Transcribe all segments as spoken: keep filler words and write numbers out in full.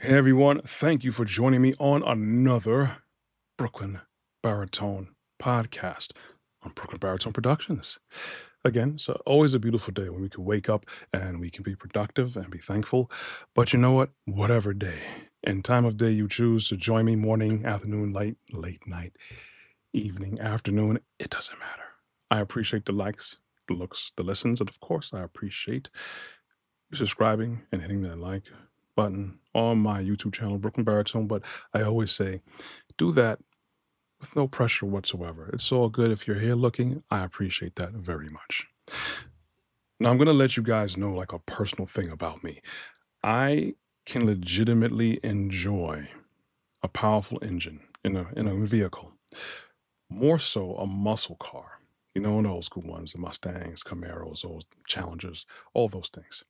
Hey everyone, thank you for joining me on another Brooklyn Baritone podcast on Brooklyn Baritone Productions. Again, it's always a beautiful day when we can wake up and we can be productive and be thankful. But you know what? Whatever day and time of day you choose to join me, morning, afternoon, late, late night, evening, afternoon, it doesn't matter. I appreciate the likes, the looks, the listens, and of course, I appreciate subscribing and hitting that like button on my YouTube channel, Brooklyn Baritone. But I always say, do that with no pressure whatsoever. It's all good. If you're here looking, I appreciate that very much. Now, I'm going to let you guys know like a personal thing about me. I can legitimately enjoy a powerful engine in a, in a vehicle, more so a muscle car. You know, the old school ones, the Mustangs, Camaros, those Challengers, all those things.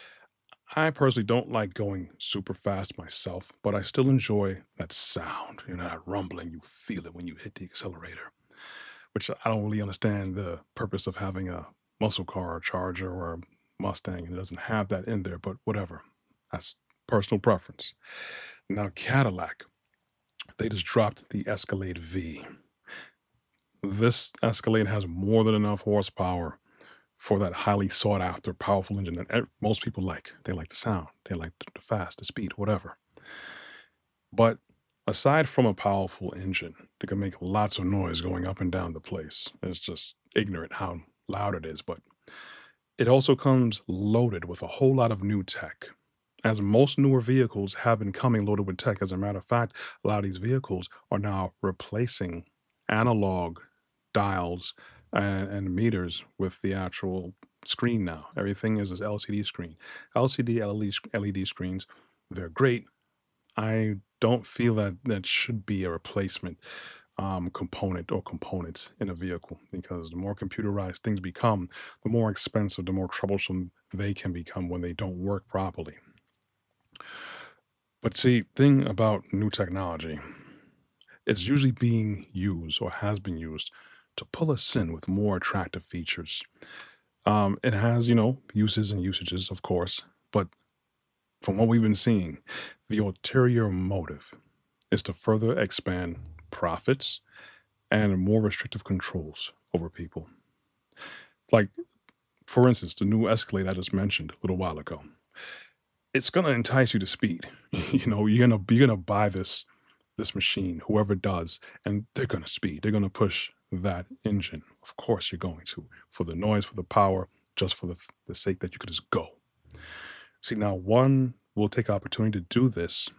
I personally don't like going super fast myself, but I still enjoy that sound, you know, that rumbling. You feel it when you hit the accelerator, which I don't really understand the purpose of having a muscle car, or Charger, or a Mustang. It doesn't have that in there, but whatever. That's personal preference. Now, Cadillac, they just dropped the Escalade V. This Escalade has more than enough horsepower for that highly sought after powerful engine that ev- most people like. They like the sound, they like the the fast, the speed, whatever. But aside from a powerful engine that can make lots of noise going up and down the place, it's just ignorant how loud it is. But it also comes loaded with a whole lot of new tech. As most newer vehicles have been coming loaded with tech. As a matter of fact, a lot of these vehicles are now replacing analog dials and, and meters with the actual screen now. Everything is this L C D screen. L C D, L E D, sc- L E D screens, they're great. I don't feel that that should be a replacement um, component or components in a vehicle because the more computerized things become, the more expensive, the more troublesome they can become when they don't work properly. But see, thing about new technology, it's usually being used or has been used to pull us in with more attractive features. Um, it has, you know, uses and usages, of course, but from what we've been seeing, the ulterior motive is to further expand profits and more restrictive controls over people. Like, for instance, the new Escalade I just mentioned a little while ago. It's gonna entice you to speed. You know, you're gonna you're gonna buy this this machine, whoever does, and they're gonna speed. They're gonna push that engine. Of course, you're going to for the noise, for the power, just for the f- the sake that you could just go. See, now one will take opportunity to do this.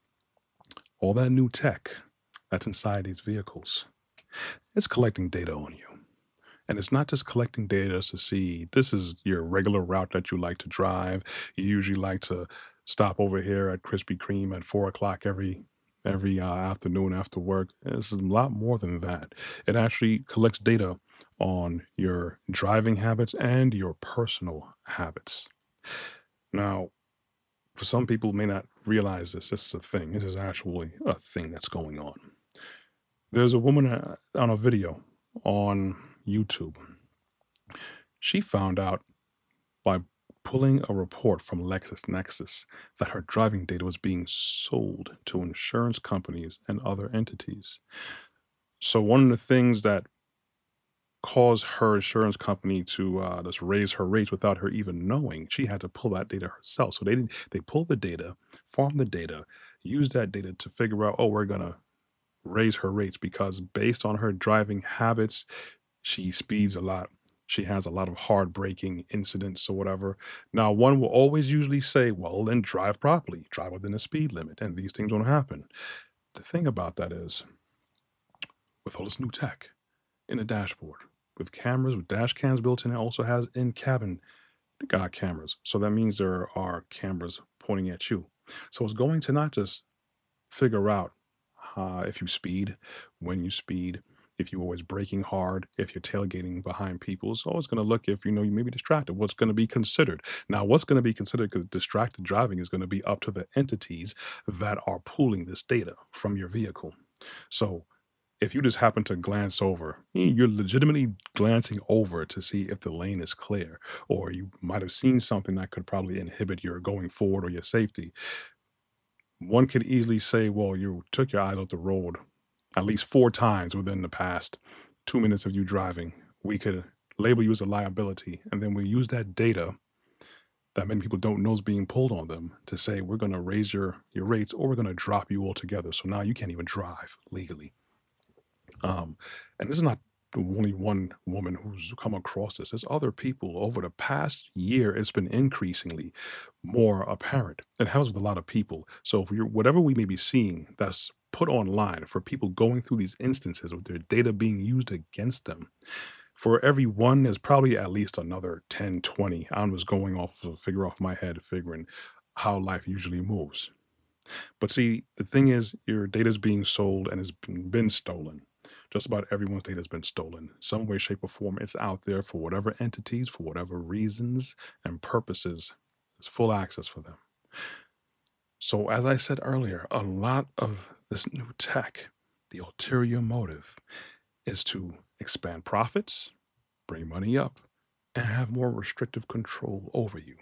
All that new tech that's inside these vehicles, it's collecting data on you. And it's not just collecting data to see this is your regular route that you like to drive. You usually like to stop over here at Krispy Kreme at four o'clock every every uh, afternoon after work. It's a lot more than that. It actually collects data on your driving habits and your personal habits. Now, for some people who may not realize this, this is a thing. This is actually a thing that's going on. There's a woman uh, on a video on YouTube. She found out by pulling a report from LexisNexis that her driving data was being sold to insurance companies and other entities. So one of the things that caused her insurance company to uh, just raise her rates without her even knowing, she had to pull that data herself. So they didn't. They pulled the data, farmed the data, used that data to figure out, oh, we're gonna raise her rates because based on her driving habits, she speeds a lot. She has a lot of hard braking incidents or whatever. Now, one will always usually say, well, then drive properly, drive within the speed limit, and these things won't happen. The thing about that is, with all this new tech in the dashboard, with cameras, with dash cams built in, it also has in cabin uh, cameras. So that means there are cameras pointing at you. So it's going to not just figure out uh, if you speed, when you speed, if you're always braking hard, if you're tailgating behind people. It's always going to look if you know you may be distracted. What's going to be considered now? What's going to be considered because distracted driving is going to be up to the entities that are pooling this data from your vehicle. So if you just happen to glance over, eh, you're legitimately glancing over to see if the lane is clear, or you might have seen something that could probably inhibit your going forward or your safety One could easily say, well, you took your eyes off the road at least four times within the past two minutes of you driving. We could label you as a liability, and then we use that data that many people don't know is being pulled on them to say we're going to raise your your rates or we're going to drop you altogether. So now you can't even drive legally. Um, and this is not the only one woman who's come across this. There's other people over the past year. It's been increasingly more apparent. It happens with a lot of people. So if you're, whatever we may be seeing that's put online for people going through these instances with their data being used against them, for every one, there's probably at least another ten, twenty. I'm just going off of a figure off my head, figuring how life usually moves. But see, the thing is, your data is being sold and has been, been stolen. Just about everyone's data has been stolen. Some way, shape, or form. It's out there for whatever entities, for whatever reasons and purposes. There's full access for them. So, as I said earlier, a lot of this new tech, the ulterior motive is to expand profits, bring money up, and have more restrictive control over you.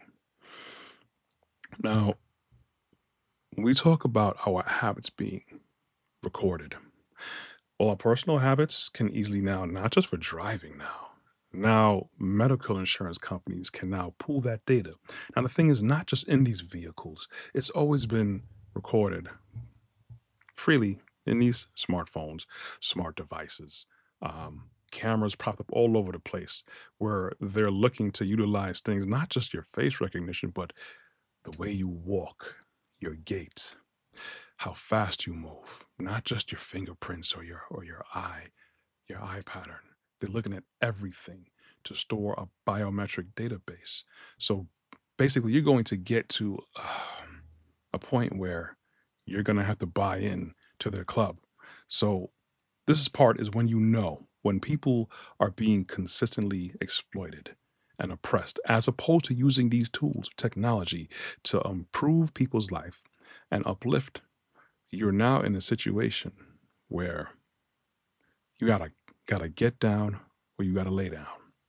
Now, when we talk about our habits being recorded, well, our personal habits can easily now, not just for driving now, now medical insurance companies can now pull that data. Now, the thing is not just in these vehicles, it's always been recorded freely in these smartphones, smart devices, um, cameras propped up all over the place where they're looking to utilize things, not just your face recognition, but the way you walk, your gait, how fast you move, not just your fingerprints or your or your eye, your eye pattern. They're looking at everything to store a biometric database. So basically, you're going to get to um, a point where you're going to have to buy in to their club. So this is part is when you know when people are being consistently exploited and oppressed, as opposed to using these tools, technology to improve people's life and uplift. You're now in a situation where you gotta gotta get down or you gotta lay down.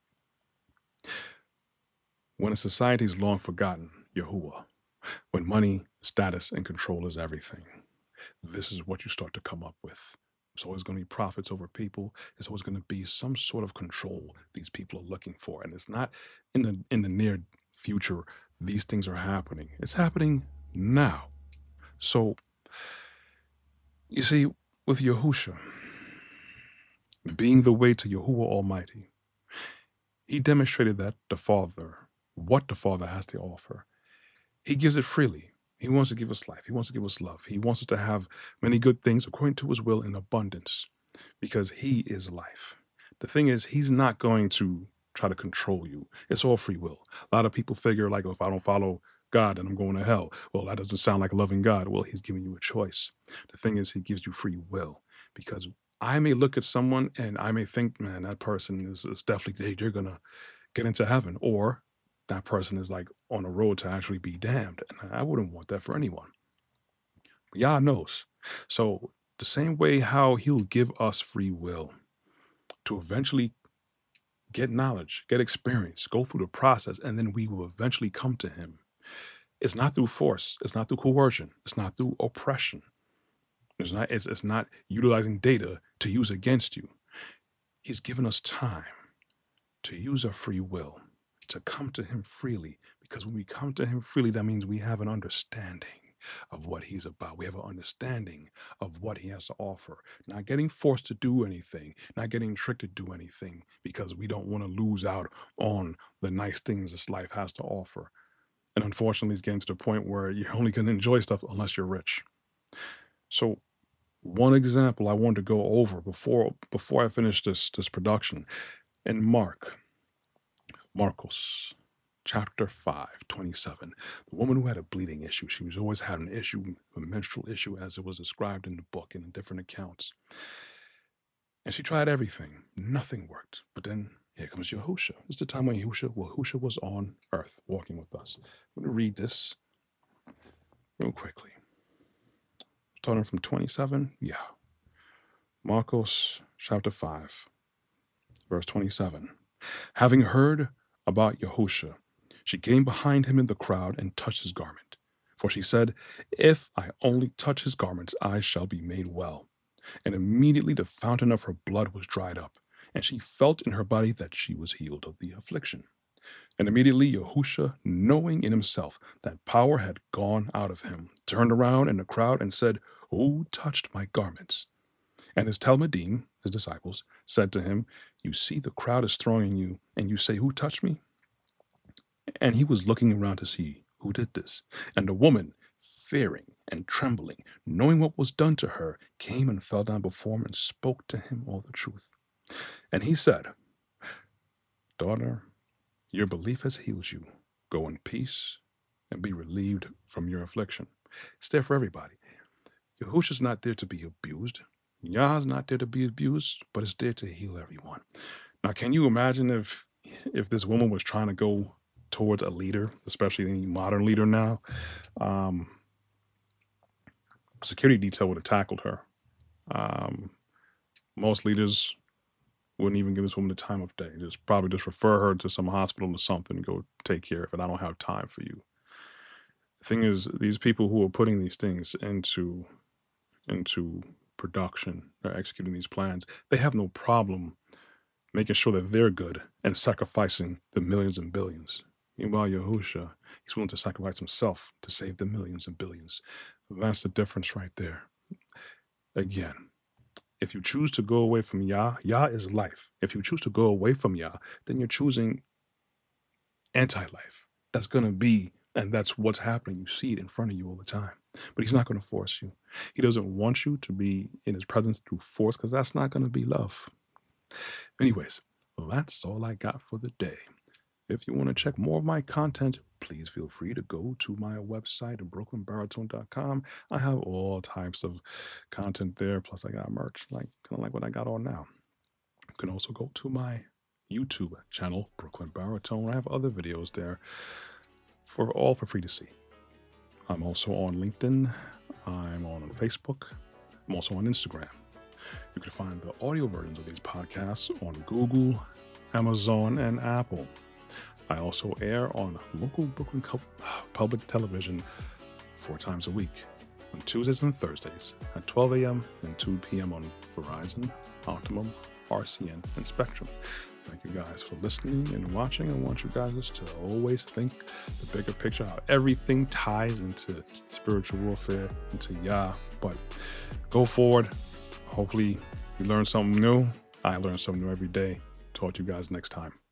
When a society is long forgotten, Yahuwah, when money, status, and control is everything, this is what you start to come up with. It's always going to be profits over people. It's always going to be some sort of control these people are looking for, and it's not in the in the near future. These things are happening. It's happening now. So you see, with Yahusha being the way to Yahuwah Almighty, he demonstrated that the Father, what the Father has to offer, he gives it freely. He wants to give us life. He wants to give us love. He wants us to have many good things according to his will in abundance because he is life. The thing is, he's not going to try to control you. It's all free will. A lot of people figure, like, oh, if I don't follow God, then I'm going to hell. Well, that doesn't sound like a loving God. Well, he's giving you a choice. The thing is, he gives you free will because I may look at someone and I may think, man, that person is, is definitely, they're going to get into heaven. Or that person is like on the road to actually be damned. And I wouldn't want that for anyone. But Yah knows. So the same way how he'll give us free will to eventually get knowledge, get experience, go through the process, and then we will eventually come to him. It's not through force. It's not through coercion. It's not through oppression. It's not, it's, it's not utilizing data to use against you. He's given us time to use our free will, to come to him freely. Because when we come to him freely, that means we have an understanding of what he's about. We have an understanding of what he has to offer. Not getting forced to do anything, not getting tricked to do anything because we don't want to lose out on the nice things this life has to offer. And unfortunately, it's getting to the point where you're only going to enjoy stuff unless you're rich. So one example I wanted to go over before before I finish this this production in Mark, Marcos chapter five, twenty-seven. The woman who had a bleeding issue, she was always had an issue, a menstrual issue, as it was described in the book and in different accounts. And she tried everything. Nothing worked. But then here comes Yahusha. It's the time when Yahusha, well, Yahusha was on earth walking with us. I'm going to read this real quickly. Starting from twenty-seven. Yeah. Marcos chapter five, verse twenty-seven. Having heard about Yahusha, she came behind him in the crowd and touched his garment. For she said, "If I only touch his garments, I shall be made well." And immediately the fountain of her blood was dried up, and she felt in her body that she was healed of the affliction. And immediately Yahusha, knowing in himself that power had gone out of him, turned around in the crowd and said, "Who touched my garments?" And his Talmudim, his disciples, said to him, "You see the crowd is thronging you, and you say, 'Who touched me?'" And he was looking around to see who did this. And the woman, fearing and trembling, knowing what was done to her, came and fell down before him and spoke to him all the truth. And he said, "Daughter, your belief has healed you. Go in peace and be relieved from your affliction." It's there for everybody. Yahusha's not there to be abused. Yah's not there to be abused, but it's there to heal everyone. Now, can you imagine if if this woman was trying to go towards a leader, especially any modern leader now? Um, security detail would have tackled her. Um, most leaders wouldn't even give this woman the time of day. Just probably just refer her to some hospital or something and go take care of it. I don't have time for you. The thing is, these people who are putting these things into into production or executing these plans, they have no problem making sure that they're good and sacrificing the millions and billions. Meanwhile, Yahusha, he's willing to sacrifice himself to save the millions and billions. That's the difference right there. Again, if you choose to go away from Yah, Yah is life. If you choose to go away from Yah, then you're choosing anti-life. That's going to be, and that's what's happening. You see it in front of you all the time. But he's not going to force you. He doesn't want you to be in his presence through force, because that's not going to be love. Anyways, well, that's all I got for the day. If you want to check more of my content, please feel free to go to my website at brooklyn baritone dot com. I have all types of content there, plus I got merch, like kind of like what I got on now. You can also go to my YouTube channel, Brooklyn Baritone. I have other videos there for all for free to see. I'm also on LinkedIn. I'm on Facebook. I'm also on Instagram. You can find the audio versions of these podcasts on Google, Amazon, and Apple. I also air on local Brooklyn public television four times a week, on Tuesdays and Thursdays at twelve a m and two p m on Verizon, Optimum, R C N, and Spectrum. Thank you guys for listening and watching. I want you guys to always think the bigger picture, how everything ties into spiritual warfare, into Yah. But go forward. Hopefully you learn something new. I learn something new every day. Talk to you guys next time.